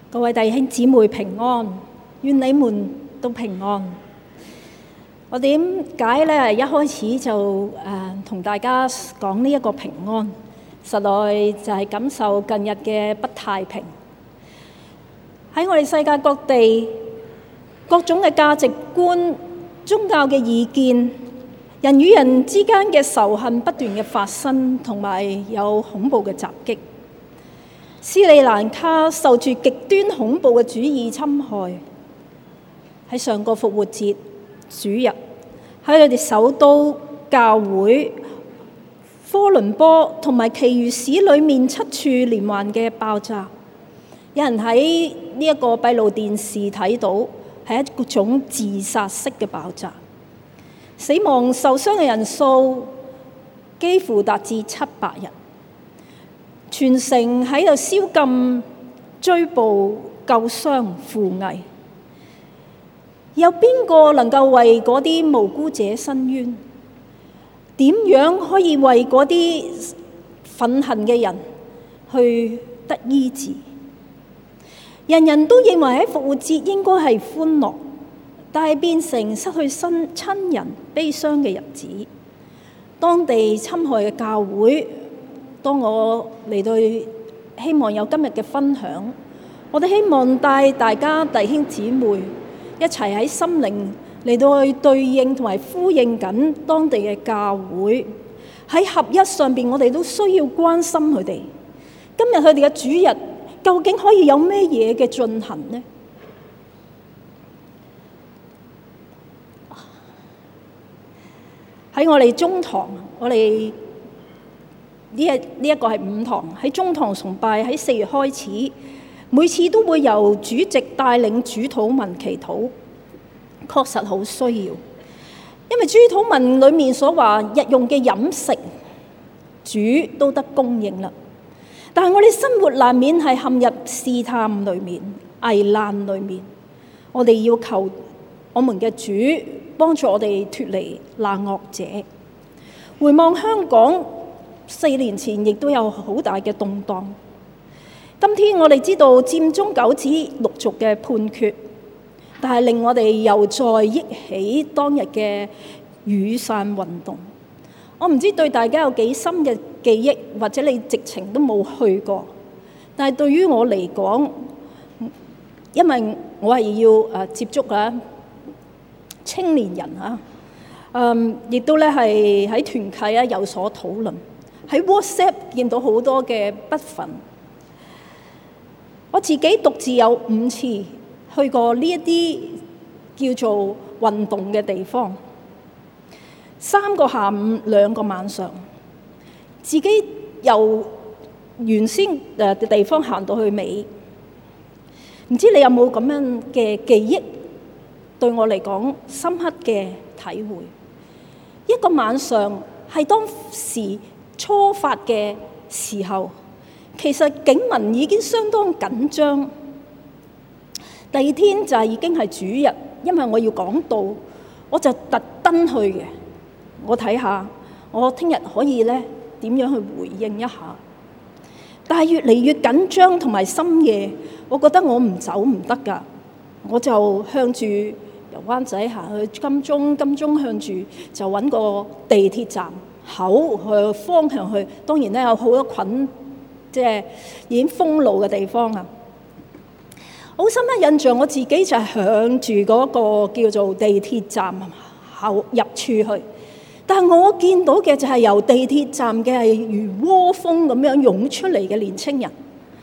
各位弟兄姊妹平安，願你們都平安。我點解咧一開始就同大家講呢一個平安？實在就係感受近日嘅不太平。喺我哋世界各地，各種嘅價值觀、宗教嘅意見，人與人之間嘅仇恨不斷嘅發生，同埋有恐怖嘅襲擊。斯里蘭卡受住極端恐怖嘅主義侵害。喺上個復活節主日，喺佢哋首都教會科倫坡同埋其餘市裏面7處連環嘅爆炸，有人喺呢一個閉路電視睇到係一種自殺式嘅爆炸，死亡受傷嘅人數幾乎達至700人。全城喺度宵禁、追捕、救傷、扶危，有邊個能夠為嗰啲無辜者伸冤？點樣可以為嗰啲憤恨嘅人去得醫治？人都認為喺復活節應該係歡樂，但係變成失去親人悲傷嘅日子。當地侵害嘅教會，當我嚟到希望有今日嘅分享，我哋希望帶大家弟兄姊妹一齊喺心靈嚟到去對應同埋呼應緊當地嘅教會，喺合一上邊，我哋都需要關心佢哋。今日佢哋嘅主日究竟可以有咩嘢嘅進行呢？喺我哋中堂，我哋呢一個係5堂，喺中堂崇拜喺4月開始，每次都會由主席帶領主禱文祈禱，確實好需要。因為主禱文裡面所話日用嘅飲食，主都得供應啦。但係我哋生活難免係陷入試探裡面、危難裡面，我哋要求我們嘅主幫助我哋脫離那惡者。回望香港，4年前亦都有好大嘅動盪。今天我哋知道佔中9子陸續嘅判決，但係令我哋又再憶起當日嘅雨傘運動。我唔知對大家有幾深嘅記憶，或者你直情都冇去過。但係對於我嚟講，因為我係要接觸青年人亦都咧係喺團契有所討論。喺 WhatsApp 見到好多嘅不忿，我自己獨自有5次去過呢一啲叫做運動嘅地方，3個下午2個晚上，自己由原先嘅地方行到去尾。唔知你有冇咁樣嘅記憶？對我嚟講深刻嘅體會。一個晚上係當時初發嘅時候，其實警民已經相當緊張。第2天就已經係主日，因為我要講道，我就特登去嘅。我睇下我聽日可以咧點樣去回應一下。但係越嚟越緊張同埋深夜，我覺得我唔走唔得㗎，我就向住由灣仔行去金鐘向住就揾個地鐵站口去方向去。當然咧有好多群即係已經封路嘅地方啊！好深刻印象，我自己就係向住嗰個叫做地鐵站後入處去。但係我見到嘅就係由地鐵站嘅係如窩蜂咁樣湧出嚟嘅年青人，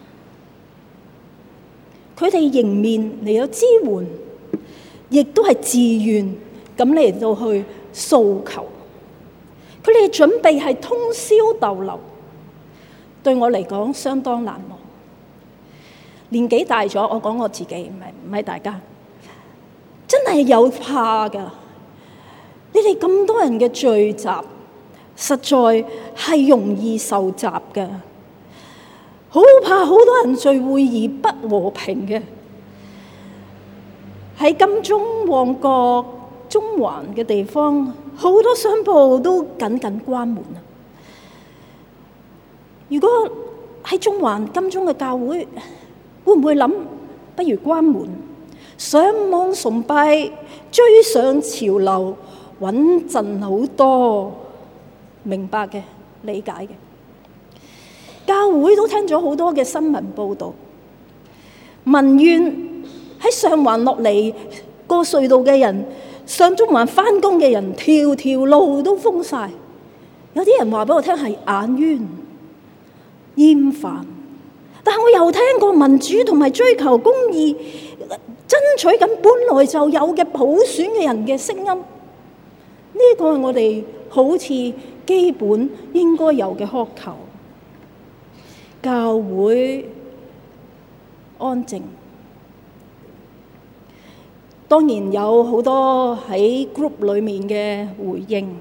佢哋迎面嚟到支援，亦都係自願咁嚟到去訴求。佢哋準備係通宵逗留，對我嚟講相當難忘。年紀大咗，我講我自己，唔係大家，真係有怕㗎。你哋咁多人嘅聚集，實在係容易受襲㗎。好怕好多人聚會而不和平嘅。喺金鐘、旺角、中環嘅地方，好多商鋪都緊緊關門啦。如果喺中環、金鐘嘅教會，會唔會諗不如關門，上網崇拜，追上潮流，穩陣好多。明白嘅，理解嘅。教會都聽咗好多嘅新聞報導，民怨喺上環落嚟過隧道嘅人，上中環返工嘅人，條條路都封晒。有啲人話俾我聽係眼冤、厭煩，但我又聽過民主同埋追求公義、爭取緊本來就有嘅普選嘅人嘅聲音。呢個係我哋好似基本應該有嘅渴求。教會安靜，當然有好多喺 group 裏面嘅回應。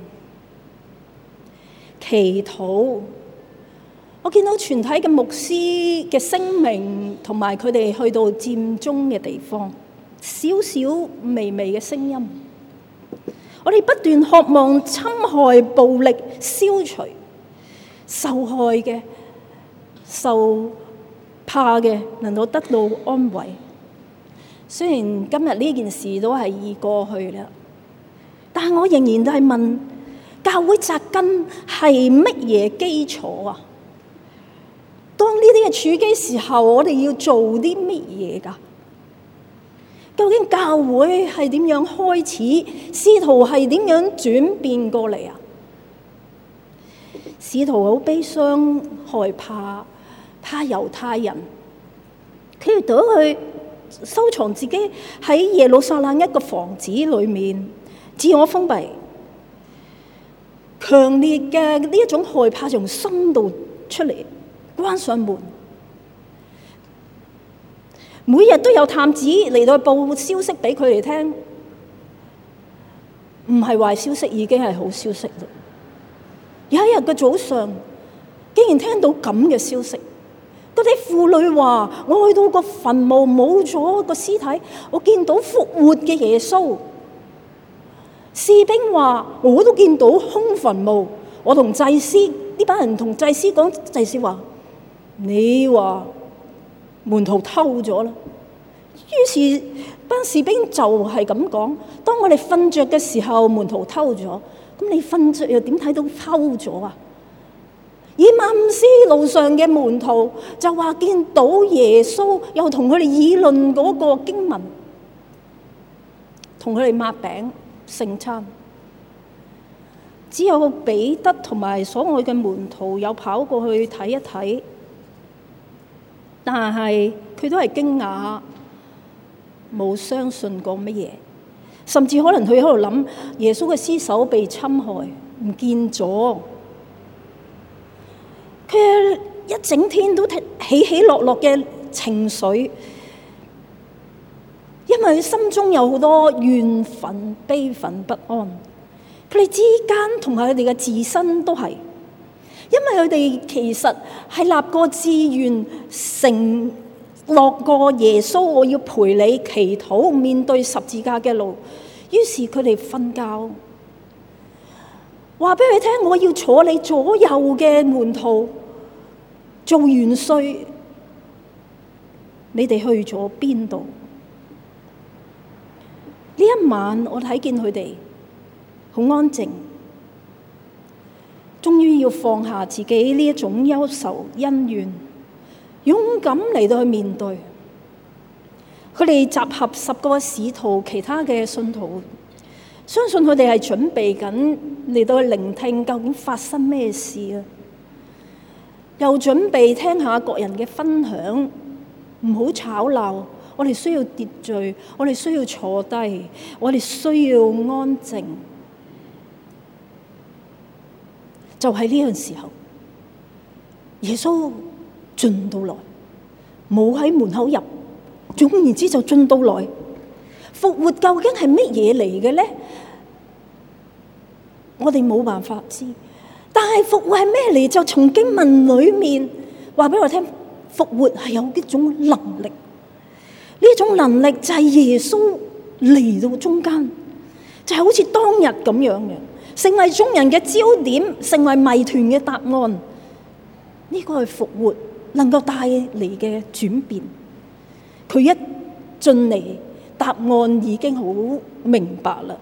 祈禱，我見到全體嘅牧師嘅聲明，同埋佢哋去到佔中嘅地方，少少微微嘅聲音。我哋不斷渴望侵害、暴力消除，受害嘅、受怕嘅能夠得到安慰。雖然今日呢件事都係已過去啦，但係我仍然都係問：教會紮根係乜嘢基礎啊？當呢啲嘅處境時候，我哋要做啲乜嘢㗎？究竟教會係點樣開始？使徒係點樣轉變過嚟啊？使徒好悲傷、害怕，怕猶太人，佢哋到去收藏自己喺耶路撒冷一個房子裏面，自我封閉。強烈嘅呢一種害怕從心度出嚟，關上門。每日都有探子嚟到報消息俾佢哋聽，唔係壞消息，已經係好消息啦。有一日嘅早上，竟然聽到咁嘅消息，嗰啲婦女話：我去到個墳墓冇咗個屍體，我見到復活嘅耶穌。士兵話：我都見到空墳墓。我同祭司呢班人同祭司講，祭司話：你話門徒偷咗啦。於是班士兵就係咁講：當我哋瞓着嘅時候，門徒偷咗。咁你瞓着又點睇到偷咗啊？以馬忤斯路上嘅門徒就話見到耶穌，又同佢哋議論嗰個經文，同佢哋擘餅聖餐。只有彼得同埋所愛嘅門徒有跑過去睇一睇，但係佢都係驚訝，冇相信過乜嘢，甚至可能佢喺度諗耶穌嘅屍首被侵害唔見咗。佢一整天都起起落落嘅情緒，因為佢心中有好多怨憤、悲憤、不安。佢哋之間同埋佢哋嘅自身都係，因為佢哋其實係立過志願，承諾過耶穌，我要陪你祈禱，面對十字架嘅路。於是佢哋瞓覺，話俾佢聽：我要坐你左右嘅門徒做元帥，你哋去咗邊度？呢一晚我睇見佢哋好安靜，終於要放下自己呢一種憂愁恩怨，勇敢嚟到去面對。佢哋集合10個使徒，其他嘅信徒，相信佢哋係準備緊嚟到去聆聽究竟發生咩事啊！又準備聽下各人嘅分享，唔好吵鬧。我哋需要秩序，我哋需要坐低，我哋需要安靜。就喺呢個時候，耶穌進到來，冇喺門口入，總言之就進到來。復活究竟係乜嘢嚟嘅咧？我哋冇辦法知，但係復活係咩嚟？就從經文裏面話俾我聽，復活係有一種能力，呢種能力就係耶穌嚟到中間，就係好似當日咁樣嘅。成為眾人嘅焦點，成為謎團嘅答案。呢個係復活能夠帶嚟嘅轉變。佢一進嚟，答案已經好明白啦。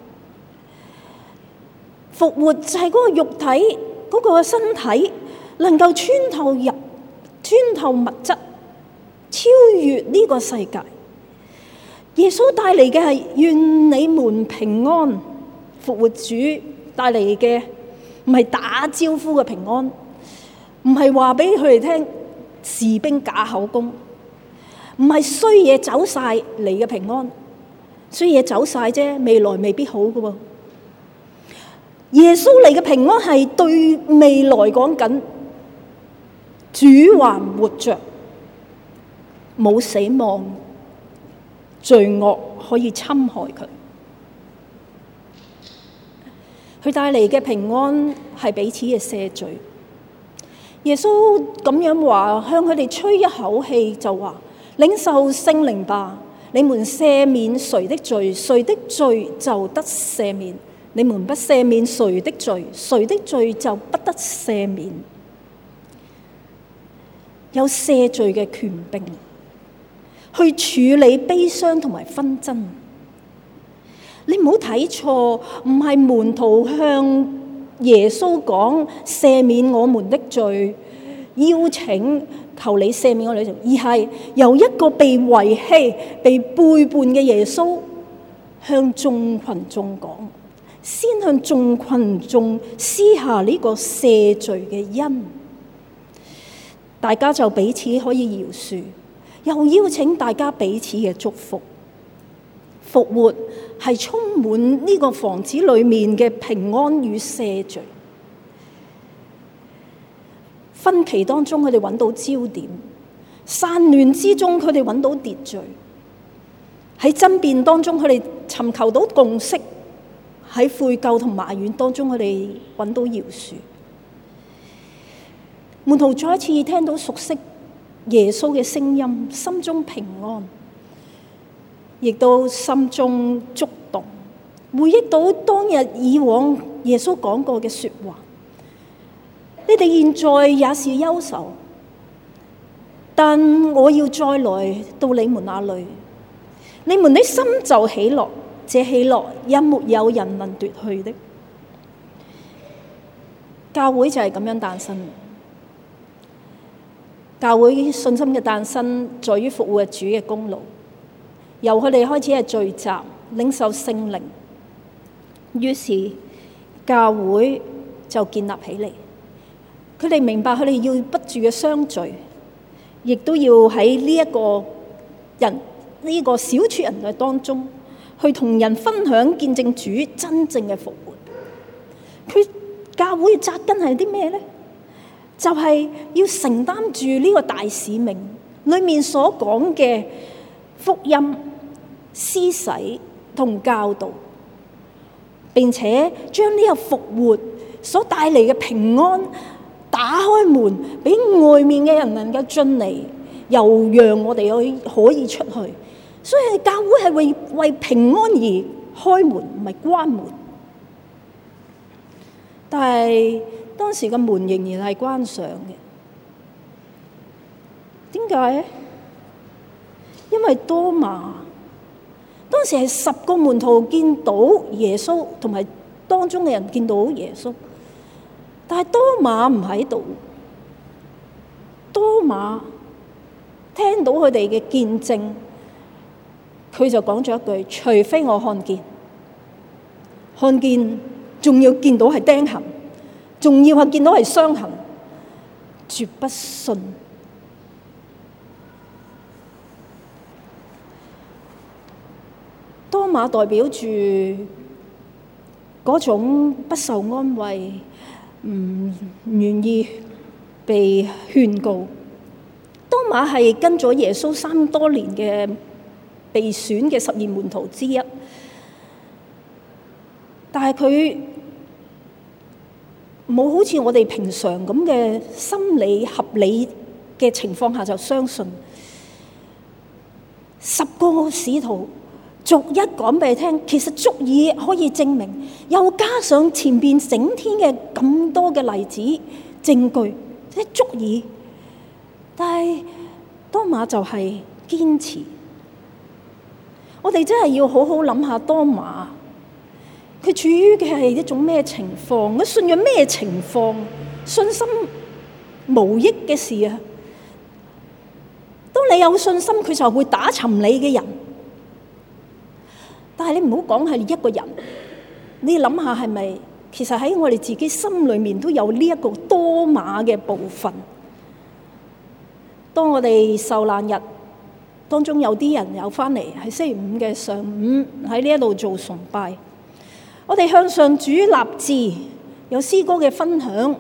復活就係嗰個肉體，嗰個身體能夠穿透物質，超越呢個世界。耶穌帶嚟嘅係願你們平安，復活主帶嚟嘅唔係打招呼嘅平安，唔係話俾佢哋聽士兵假口供，唔係衰嘢走晒嚟嘅平安，衰嘢走晒啫，未來未必好㗎喎。耶穌嚟嘅平安係對未來講緊，主還活着，冇死亡，罪惡可以侵害佢。佢帶嚟嘅平安係彼此嘅赦罪。耶穌咁樣話，向佢哋吹一口氣就話：領受聖靈吧，你們赦免誰的罪，誰的罪就得赦免；你們不赦免誰的罪，誰的罪就不得赦免。有赦罪嘅權柄，去處理悲傷同埋紛爭。你唔好睇錯，唔係門徒向耶穌講赦免我們的罪，邀請求你赦免我哋的罪，而係由一個被遺棄、被背叛嘅耶穌向眾群眾講，先向眾群眾施下呢個赦罪嘅恩，大家就彼此可以饒恕，又邀請大家彼此嘅祝福。復活係充滿呢個房子裏面嘅平安與赦罪。分歧當中，佢哋揾到焦點；散亂之中，佢哋揾到秩序；喺爭辯當中，佢哋尋求到共識；喺悔疚同埋怨當中，佢哋揾到饒恕。門徒再一次聽到熟悉耶穌嘅聲音，心中平安，亦都心中觸動，回憶到當日以往耶穌講過嘅說話。你哋現在也是憂愁，但我要再來到你們那裏，你們的心就喜樂，這喜樂也沒有人能奪去的。教會就係咁樣誕生。教會信心嘅誕生在於復活主嘅功勞。由佢哋開始係聚集，領受聖靈，於是教會就建立起嚟。佢哋明白佢哋要不住嘅相聚，亦都要喺呢一個人呢個小撮人嘅當中，去同人分享見證主真正嘅復活。佢教會嘅扎根係啲咩呢？就係要承擔住呢個大使命裏面所講嘅福音、施洗同教導，並且將呢個復活所帶嚟嘅平安打開門，俾外面嘅人能夠進嚟，又讓我哋可以出去。所以教會係為平安而開門，唔係關門。但係當時嘅門仍然係關上嘅。點解？因為多馬當時係10個門徒見到耶穌，同埋當中嘅人見到耶穌，但係多馬唔喺度。多馬聽到佢哋嘅見證，佢就講咗一句：除非我看見，仲要見到係釘痕，仲要係見到係傷痕，絕不信。多馬代表住嗰種不受安慰，唔願意被勸告。多馬係跟咗耶穌3多年嘅被選嘅12門徒之一，但係佢冇好似我哋平常咁嘅心理合理嘅情況下就相信。10個使徒逐一講俾你聽，其實足以可以證明，又加上前邊整天嘅咁多嘅例子證據，即係足以。但係多馬就係堅持， 我哋真係要好好諗下多馬，佢處於嘅係一種咩情況？佢信仰咩情況？信心無益嘅事啊！當你有信心，佢就會打沉你嘅人。但係你唔好講係一個人，你諗下係咪？其實喺我哋自己心裏面都有呢一個多馬嘅部分。當我哋受難日當中有啲人有翻嚟，喺星期五嘅上午喺呢一度做崇拜，我哋向上主立志，有詩歌嘅分享。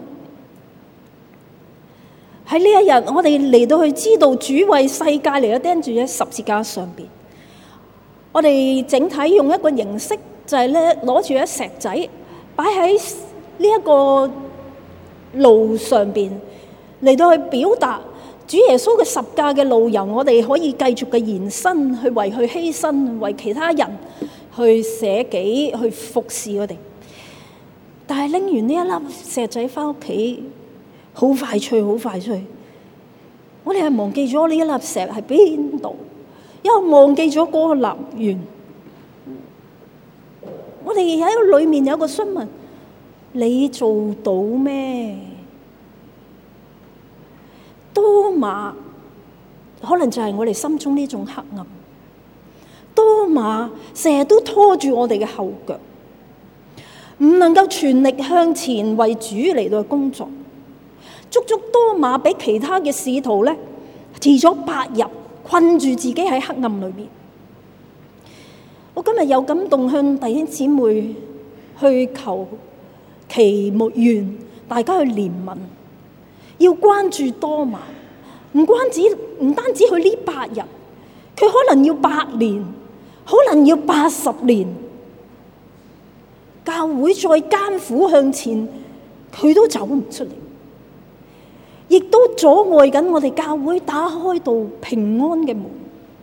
喺呢一日，我哋嚟到去知道主為世界嚟到釘住喺十字架上邊。我哋整體用一個形式，就係咧攞住一石仔擺喺呢一個路上邊，嚟到去表達主耶穌嘅十架嘅路，由我哋可以繼續嘅延伸，去為佢犧牲，為其他人去捨己，去服侍我哋。但係拎完呢一粒石仔翻屋企，好快脆，好快脆。我哋係忘記咗呢一粒石喺邊度，又忘記咗嗰個立源。我哋喺裏面有個詢問：你做到咩？多馬可能就係我哋心中呢種黑暗。多馬成日都拖住我哋嘅後腳，唔能夠全力向前為主嚟到工作。足多馬比其他嘅使徒咧，遲咗8日，困住自己喺黑暗裏面。我今日有感動向弟兄姊妹去求祈願，大家去憐憫，要關注多馬。唔單止佢呢8日，佢可能要8年，可能要80年。教會再艱苦向前，佢都走唔出嚟，亦都阻礙緊我哋教會打開到平安嘅門。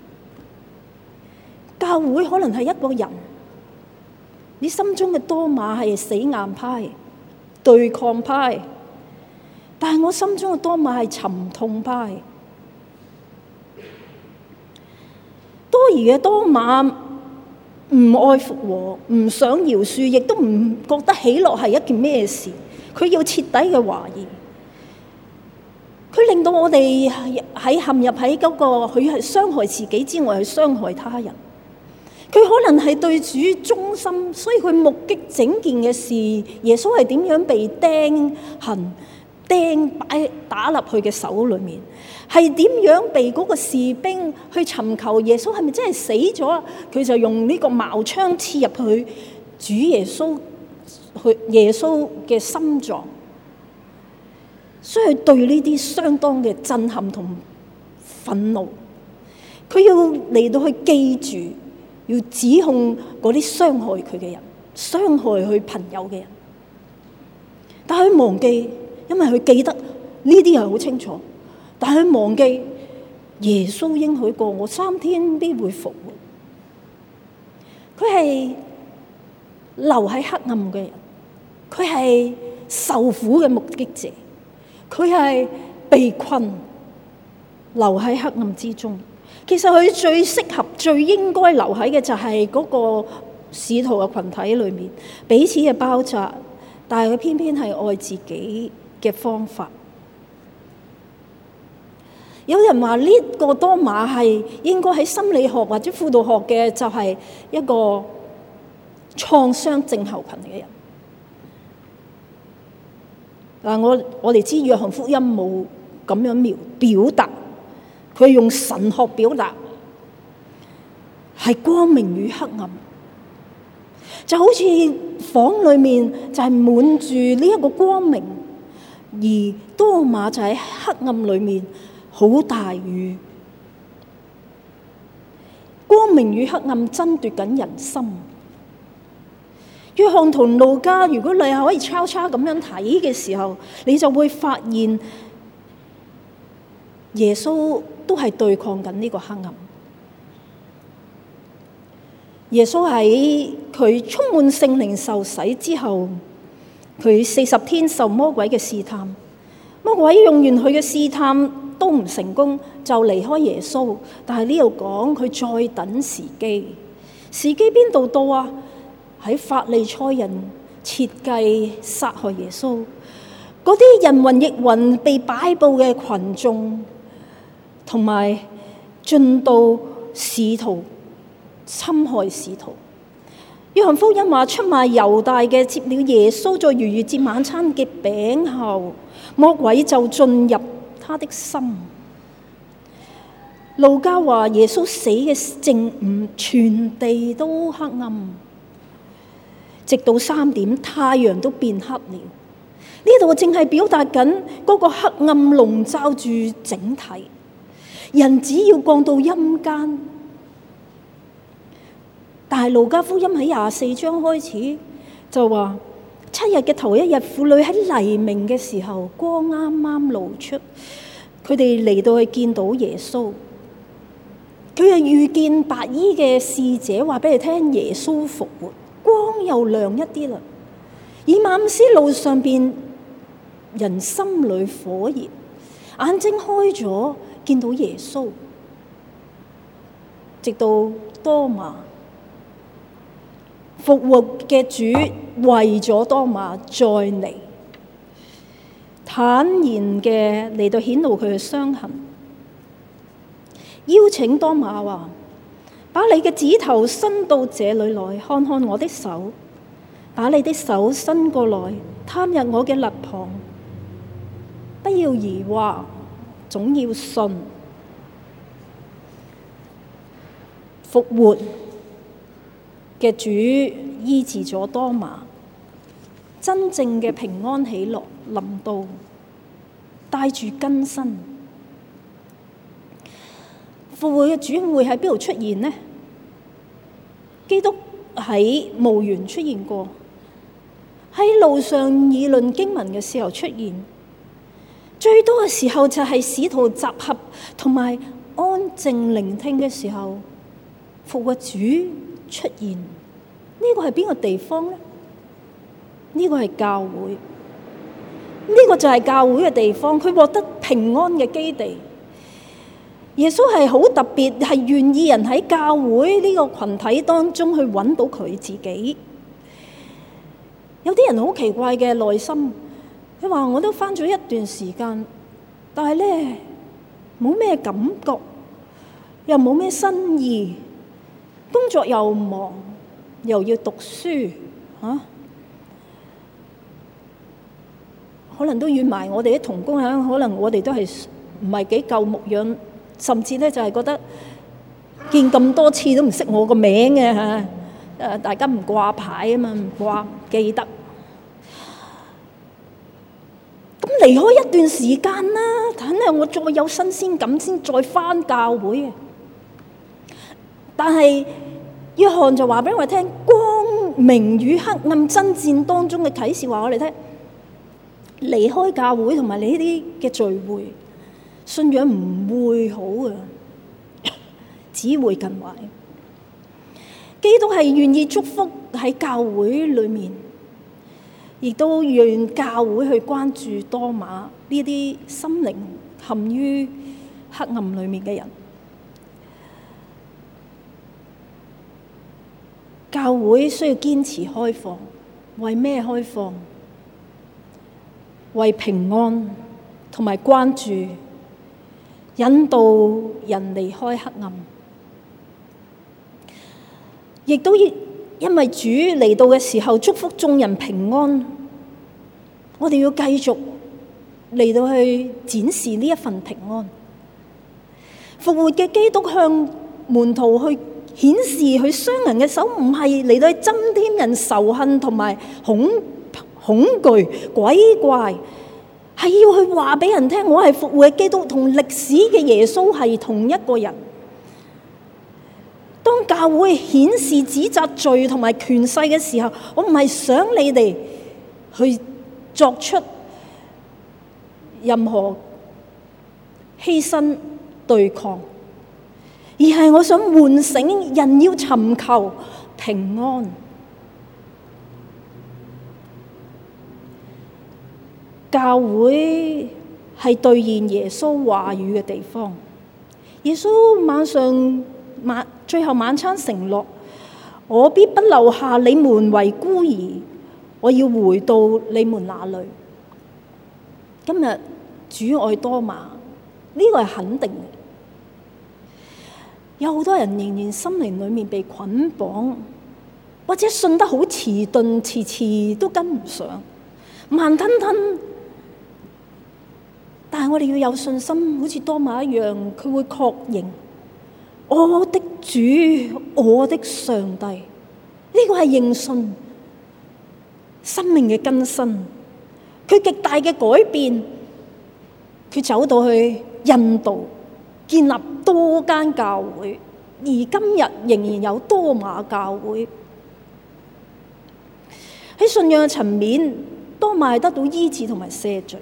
教會可能係一個人，你心中嘅多馬係死硬派、對抗派，但係我心中嘅多馬係沉痛派。多疑嘅多馬唔愛復和，唔想饒恕，亦都唔覺得喜樂係一件咩事。佢要徹底嘅懷疑，佢令到我哋喺陷入喺嗰個佢係傷害自己之外，去傷害他人。佢可能係對主忠心，所以佢目擊整件嘅事，耶穌係點樣被釘打入佢嘅手裏面，係點樣被嗰個士兵去尋求耶穌係咪真係死咗？佢就用呢個矛槍刺入去主耶穌嘅心臟，所以對呢啲相當嘅震撼同憤怒。佢要嚟到去記住，要指控嗰啲傷害佢嘅人，傷害佢朋友嘅人，但係佢忘記，因為佢記得呢啲係好清楚，但係佢忘記耶穌應許過我3天必會復活。佢係留喺黑暗嘅人，佢係受苦嘅目擊者，佢係被困留喺黑暗之中。其實佢最適合、最應該留喺嘅就係嗰個使徒嘅群體裏面，彼此嘅包紮，但係佢偏偏係愛自己嘅方法。有人話呢個多馬係應該喺心理學或者輔導學嘅，就係一個創傷症候群嘅人。嗱，我哋知約翰福音冇咁樣表達，佢用神學表達，係光明與黑暗，就好似房裏面就係滿住呢一個光明，而多馬就喺黑暗裏面好大雨。光明與黑暗爭奪緊人心。約翰同路加，如果你係可以抄咁樣睇嘅時候，你就會發現耶穌都係對抗緊呢個黑暗。耶穌喺佢充滿聖靈受洗之後，佢40天受魔鬼嘅試探，魔鬼用完佢嘅試探都唔成功，就離開耶穌。但係呢度講佢再等時機， 時機邊度到啊？喺法利賽人設計殺害耶穌，嗰啲人云亦云被擺佈嘅群眾，同埋進到使徒侵害使徒。約翰福音話，出賣猶大嘅接了耶穌在逾越節晚餐嘅餅後，魔鬼就進入他的心。路加話，耶穌死嘅正午，全地都黑暗，直到3點，太陽都變黑了。呢度正係表達緊嗰個黑暗籠罩住整體，人只要降到陰間。但係路加福音喺24章開始就話，7日嘅頭一日，婦女喺黎明嘅時候，光啱啱露出，佢哋嚟到去見到耶穌。佢係遇見白衣嘅使者，話俾佢聽耶穌復活，光又亮一啲啦。以馬忤斯路上邊，人心裏火熱，眼睛開咗，見到耶穌。直到多馬復活嘅主為咗多馬再嚟，坦然嘅嚟到顯露佢嘅傷痕。邀請多馬話：把你嘅指頭伸到這裏來，看看我的手；把你的手伸過來，探入我嘅肋旁。不要疑惑，總要信。復活嘅主醫治咗多馬，真正嘅平安喜樂臨到，帶住更新。復活嘅主會喺邊度出現呢？基督喺墓園出現過，喺路上議論經文嘅時候出現，最多嘅時候就係使徒集合同埋安靜聆聽嘅時候，復活主出現。呢個係邊個地方呢？呢個係教會，呢個就係教會嘅地方，佢獲得平安嘅基地。耶穌係好特別，係願意人喺教會呢個群體當中去揾到佢自己。有啲人好奇怪嘅內心，佢話我都返咗一段時間，但係咧冇咩感覺，又冇咩新意，工作又忙，又要讀書嚇，可能都怨埋我哋啲同工嚇，可能我哋都係唔係幾夠牧養。甚至咧就係覺得見咁多次都唔識我個名嘅嚇，大家唔掛牌啊嘛，唔記得。咁離開一段時間啦，等下我再有新鮮感先再返教會嘅。但係約翰就話俾我哋聽，光明與黑暗爭戰當中嘅啟示話我哋聽，離開教會同埋你呢啲嘅聚會，信仰唔會好嘅，只會更壞。基督係願意祝福喺教會裏面，亦都讓教會去關注多馬呢啲心靈陷於黑暗裏面嘅人。教會需要堅持開放，為咩開放？為平安同埋關注。引導人離開黑暗，亦都因為主嚟到嘅時候祝福眾人平安，我哋要繼續嚟到去展示呢一份平安。復活嘅基督向門徒去顯示佢傷人嘅手，唔係嚟到去增添人仇恨同埋恐懼鬼怪。係要去話俾人聽，我係復活嘅基督，同歷史嘅耶穌係同一個人。當教會顯示指責罪同埋權勢嘅時候，我唔係想你哋去作出任何犧牲對抗，而係我想喚醒人要尋求平安。教會係兌現耶穌話語嘅地方。耶穌最後晚餐承諾， 我必不留下你們為孤兒，我要回到你們那裏。今日主愛多馬，呢個係肯定嘅。有好多人仍然心靈裏面被捆綁，或者信得好遲鈍，遲遲都跟唔上，慢吞吞。但係我哋要有信心，好似多馬一樣，佢會確認我的主，我的上帝。呢個係認信生命嘅更新，佢極大嘅改變。佢走到去印度，建立多間教會，而今日仍然有多馬教會。喺信仰嘅層面，多馬得到醫治同埋赦罪。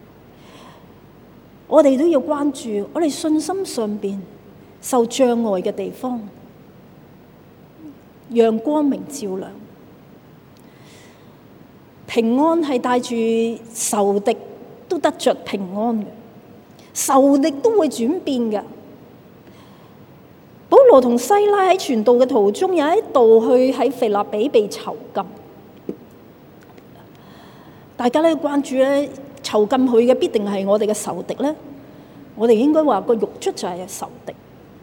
我哋都要關注我哋信心上邊受障礙嘅地方，讓光明照亮。平安係帶住仇敵都得着平安嘅，仇敵都會轉變嘅。保羅同西拉喺傳道嘅途中，有一度去喺腓立比被囚禁，大家咧關注咧，囚禁佢嘅必定係我哋嘅仇敵咧。我哋應該話個獄卒就係仇敵。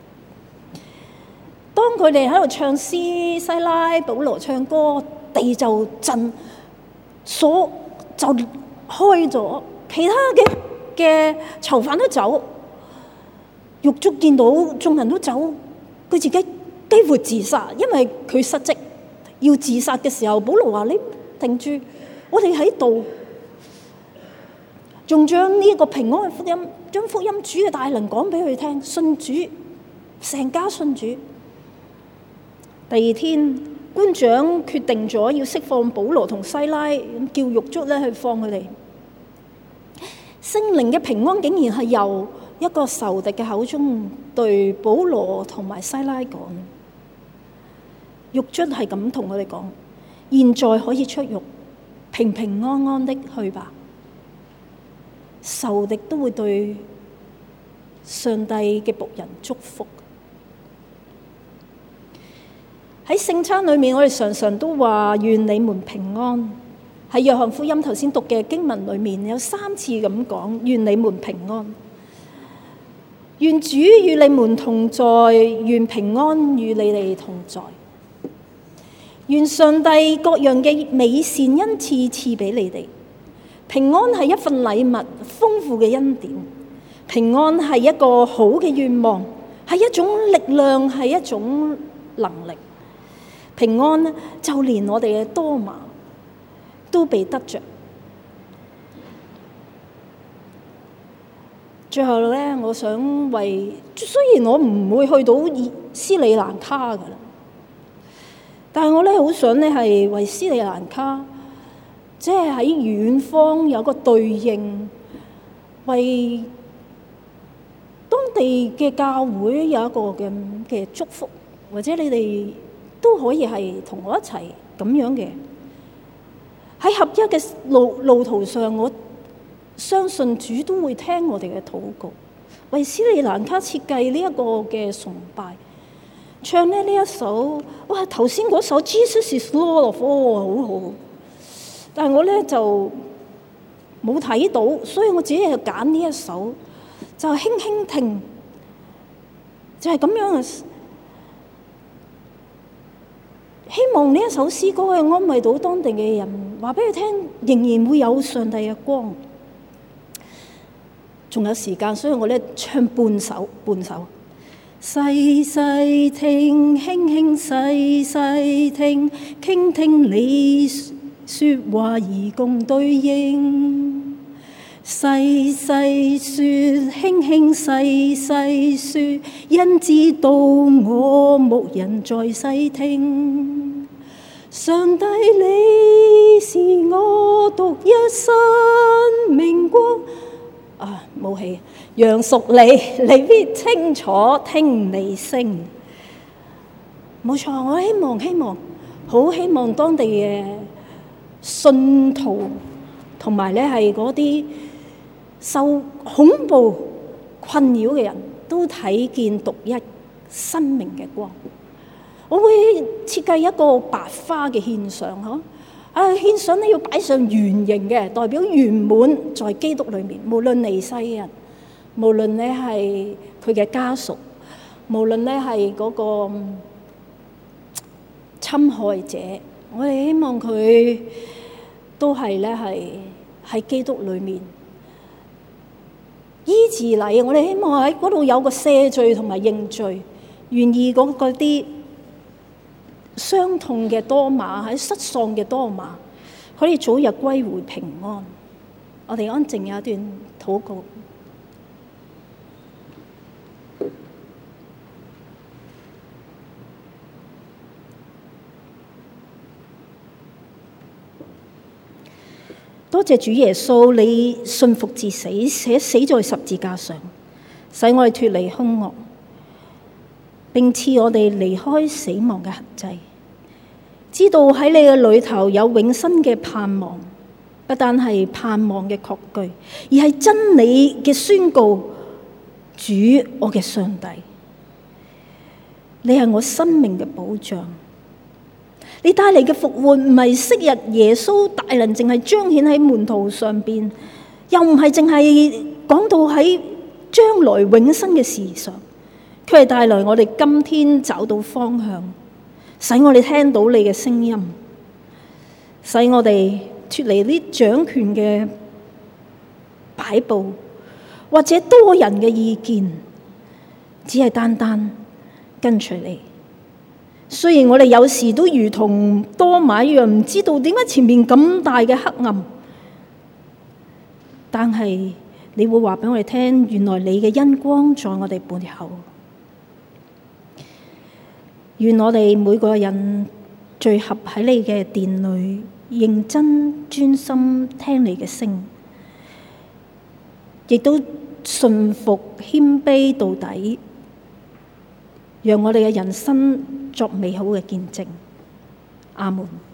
當佢哋喺度唱詩，西拉、保羅唱歌，地就震，鎖就開咗，其他嘅囚犯都走，獄卒見到眾人都走，佢自己幾乎自殺，因為佢失職要自殺嘅時候，保羅話：你停住，我哋喺度。仲將呢一個平安嘅福音，將福音主嘅大能講俾佢聽，信主，成家信主。第二天，官長決定咗要釋放保羅同西拉，叫獄卒咧去放佢哋。聖靈嘅平安竟然係由一個仇敵嘅口中對保羅同埋西拉講。獄卒係咁同我哋講：現在可以出獄，平平安安的去吧。仇敵都會對上帝嘅僕人祝福。喺聖餐裏面，我哋常常都話願你們平安。喺約翰福音頭先讀嘅經文裏面有3次咁講願你們平安。願主與你們同在，願平安與你哋同在。願上帝各樣嘅美善恩賜賜俾你哋。平安係一份禮物，豐富嘅恩典。平安係一個好嘅願望，係一種力量，係一種能力。平安就連我哋嘅多馬都被得着。最後咧，我想為，雖然我唔會去到斯里蘭卡噶啦，但係我咧好想咧係為斯里蘭卡。即係喺遠方有個對應，為當地嘅教會有一個嘅祝福，或者你哋都可以係同我一齊咁樣嘅。喺合一嘅路途上，我相信主都會聽我哋嘅禱告，為斯里蘭卡設計呢一個嘅崇拜，唱呢一首，哇！頭先嗰首 Jesus is Lord of All 好好。但係我咧就冇睇到，所以我自己就揀呢一首，就輕輕聽，就係咁樣啊！希望呢一首詩歌去安慰到當地嘅人，話俾佢聽，仍然會有上帝嘅光。仲有時間，所以我咧唱半首。細細聽，輕輕細細聽，傾聽你說話而共對應，細細說，輕輕細細說，因知道我牧人在細聽。上帝，你是我獨一生命光。冇氣，楊淑你必清楚聽你聲。冇錯，我希望，好希望當地嘅信徒同埋咧係嗰啲受恐怖困擾嘅人都睇見獨一生命嘅光。 我會設計一個白花嘅獻上，獻上要擺上圓形嘅，代表圓滿在基督裏面。無論尼西人，無論你係佢嘅家屬，無論你係嗰個侵害者，我哋希望佢都係喺基督裏面。醫治禮，我哋希望喺嗰度有個赦罪同埋認罪，願意嗰啲傷痛嘅多馬，喺失喪嘅多馬，可以早日歸回平安。我哋安靜有一段禱告。多謝主耶穌，你信服至死，且死在十字架上，使我哋脫離兇惡，並賜我哋離開死亡嘅痕跡，知道喺你嘅裏頭有永生嘅盼望，不單係盼望嘅確據，而係真理嘅宣告。主，我嘅上帝，你係我生命嘅保障。你帶嚟嘅復活唔係昔日耶穌大能淨係彰顯喺門徒上邊，又唔係淨係講到喺將來永生嘅事上，佢係帶來我哋今天找到方向，使我哋聽到你嘅聲音，使我哋脫離啲掌權嘅擺布或者多人嘅意見，只係單單跟隨你。雖然我哋有時都如同多馬一樣，唔知道點解前面咁大嘅黑暗，但係你會話俾我哋聽，原來你嘅恩光在我哋背後。願我哋每個人聚合喺你嘅殿裏，認真專心聽你嘅聲，亦都順服謙卑到底，讓我哋嘅人生作美好嘅見證。阿門。